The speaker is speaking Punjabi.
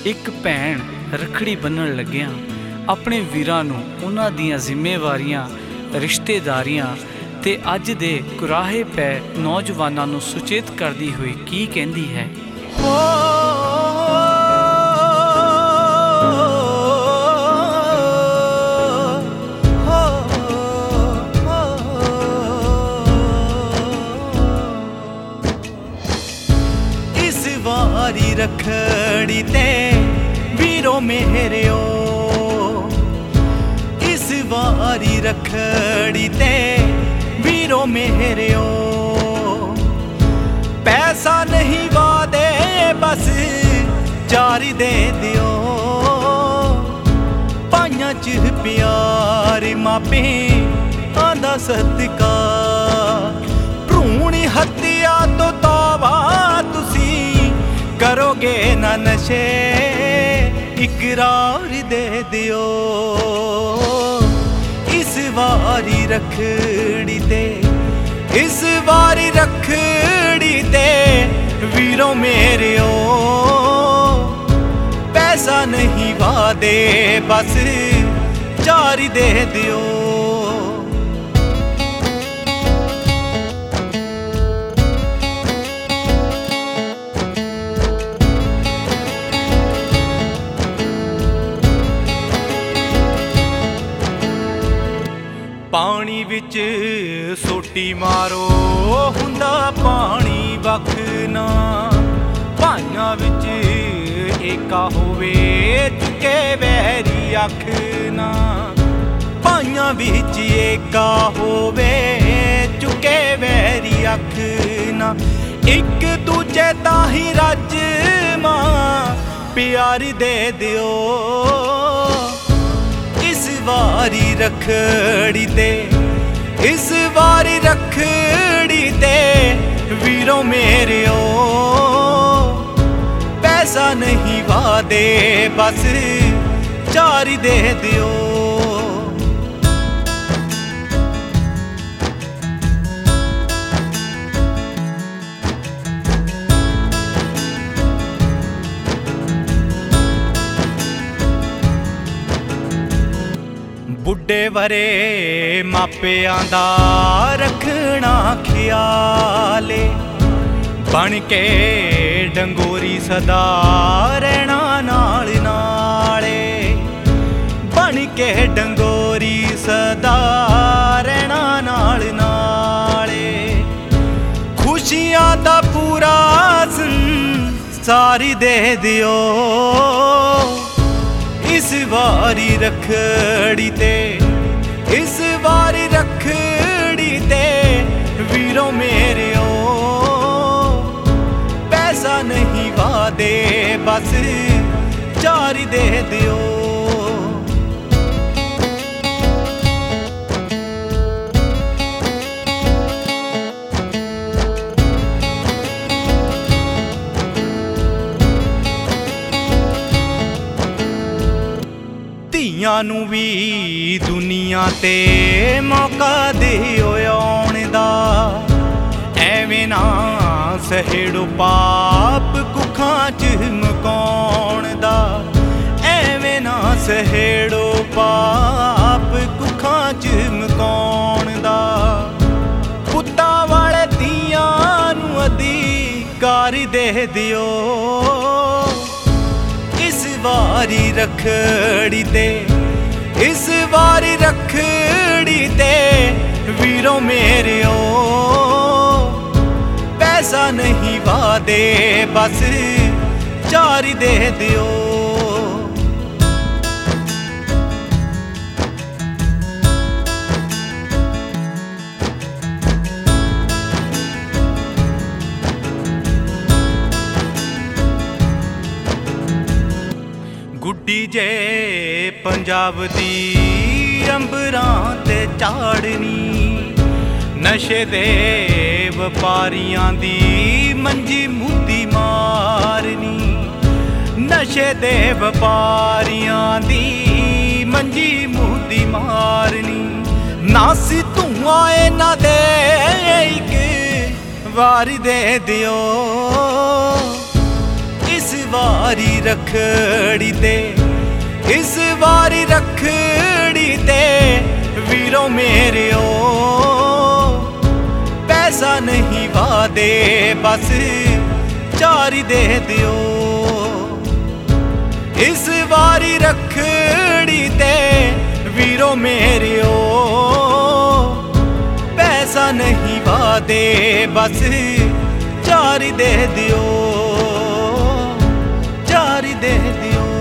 ਇੱਕ ਭੈਣ ਰੱਖੜੀ ਬੰਨ੍ਹਣ ਲੱਗਿਆਂ ਆਪਣੇ ਵੀਰਾਂ ਨੂੰ ਉਹਨਾਂ ਦੀਆਂ ਜ਼ਿੰਮੇਵਾਰੀਆਂ, ਰਿਸ਼ਤੇਦਾਰੀਆਂ ਤੇ ਅੱਜ ਦੇ ਕੁਰਾਹੇ ਪੈ ਨੌਜਵਾਨਾਂ ਨੂੰ ਸੁਚੇਤ ਕਰਦੀ ਹੋਈ ਕੀ ਕਹਿੰਦੀ ਹੈ। ਇਸ ਵਾਰੀ ਰੱਖੜੀ ਤੇ ਵੀਰੋ ਮੇਰਿਓ, ਇਸ ਵਾਰੀ ਰੱਖੜੀ ਤੇ ਵੀਰੋ ਮੇਰਿਓ, ਪੈਸਾ ਨਹੀਂ ਵਾਦੇ ਬਸ ਜਾਰੀ ਦੇ ਦਿਓ। ਪਾਈਆਂ ਚ ਪਿਆਰ ਮਾਪੇ ਆਂਦਾ ਸਤਿਕਾਰ, ਭਰੂਣ ਹੱਤਿਆ ਤੋਂ ਤੌਬਾ ਤੁਸੀਂ ਕਰੋਗੇ ਨਾ ਨਸ਼ੇ, ਇਕਰਾਰ ਦੇ ਦਿਓ। ਇਸ ਵਾਰੀ ਰੱਖੜੀ ਤੇ, ਇਸ ਵਾਰੀ ਰੱਖੜੀ ਤੇ ਵੀਰੋ ਮੇਰਿਓ, ਪੈਸਾ ਨਹੀਂ ਵਾਦੇ ਬਸ ਜਾਰੀ ਦੇ ਦਿਓ। ਪਾਣੀ ਵਿੱਚ ਸੋਟੀ ਮਾਰੋ ਹੁੰਦਾ ਪਾਣੀ ਵੱਖ ਨਾ, ਭਾਈਆਂ ਵਿੱਚ ਏਕਾ ਹੋਵੇ ਚੁੱਕੇ ਵੈਰੀ ਅੱਖ ਨਾ, ਭਾਈਆਂ ਵਿੱਚ ਏਕਾ ਹੋਵੇ ਚੁੱਕੇ ਵੈਰੀ ਅੱਖ ਨਾ, ਇੱਕ ਦੂਜੇ ਤਾਂ ਹੀ ਰੱਜ ਮਾਂ ਪਿਆਰ ਦੇ ਦਿਓ। ਇਸ ਵਾਰੀ ਰੱਖੜੀ ਤੇ, ਇਸ ਵਾਰੀ ਰੱਖੜੀ ਤੇ ਵੀਰੋ ਮੇਰਿਓ, ਪੈਸਾ ਨਹੀਂ ਵਾਦੇ ਬਸ ਜਾਰੀ ਦੇ ਦਿਓ। ਬੁੱਢੇ ਵਰੇ ਮਾਪਿਆਂ ਦਾ ਰੱਖਣਾ ਖਿਆਲੇ, ਬਣ ਕੇ ਡੰਗੋਰੀ ਸਦਾ ਰਹਿਣਾ ਨਾਲ ਨਾਲੇ, ਬਣ ਕੇ ਡੰਗੋਰੀ ਸਦਾ ਰਹਿਣਾ ਨਾਲ ਨਾਲੇ, ਖੁਸ਼ੀਆਂ ਦਾ ਪੂਰਾ ਸੰਸਾਰ ਦੇ ਦਿਓ। ਇਸ ਵਾਰੀ ਰੱਖੜੀ ਤੇ, ਇਸ ਵਾਰੀ ਰੱਖੜੀ ਤੇ ਵੀਰੋ ਮੇਰਿਓ, ਪੈਸਾ ਨਹੀਂ ਵਾਦੇ ਬਸ ਜਾਰੀ ਦੇ ਦਿਓ। ਧੀਆਂ ਨੂੰ ਵੀ ਦੁਨੀਆ ਤੇ ਮੌਕਾ ਦਿਓ ਆਉਣ ਦਾ, ਐਵੇਂ ਨਾ ਸਹੇੜੋ ਪਾਪ ਕੁੱਖਾਂ ਚ ਮਕਾਉਣ ਦਾ, ਐਵੇਂ ਨਾ ਸਹੇੜੋ ਪਾਪ ਕੁੱਖਾਂ ਚ ਮਕਾਉਣ ਦਾ, ਪੁੱਤਾਂ ਵਾਲੇ ਧੀਆਂ ਨੂੰ ਅਧਿਕਾਰ ਦੇ ਦਿਓ। ਇਸ ਵਾਰੀ ਰੱਖੜੀ ਤੇ, ਇਸ ਵਾਰੀ ਰੱਖੜੀ ਤੇ ਵੀਰੋ ਮੇਰਿਓ, ਪੈਸਾ ਨਹੀਂ ਵਾਦੇ ਬਸ ਜਾਰੀ ਦੇ ਦਿਓ। ਗੁੱਡੀ ਜੇ ਪੰਜਾਬ ਦੀ ਅੰਬਰਾਂ ਤੇ ਝਾੜਨੀ, ਨਸ਼ੇ ਦੇ ਵਪਾਰੀਆਂ ਦੀ ਮੰਜੀ ਮੁੱਦੀ ਮਾਰਨੀ, ਨਸ਼ੇ ਦੇ ਵਪਾਰੀਆਂ ਦੀ ਮੰਜੀ ਮੁੱਦੀ ਮਾਰਨੀ, ਨਾਸੀ ਧੂਆਂ ਇਹਨਾਂ ਦੇ ਇੱਕ ਵਾਰੀ ਦੇ ਦਿਓ। ਇਸ ਵਾਰੀ रखड़ी ते इस वारी रखड़ी ते वीरों मेरे पैसा नहीं वादे बस चार ही दे दियो। इस वारी रखड़ी ते वीरों मेरे पैसा नहीं वादे बस चार ही दे दियो, चार ही दे दियो।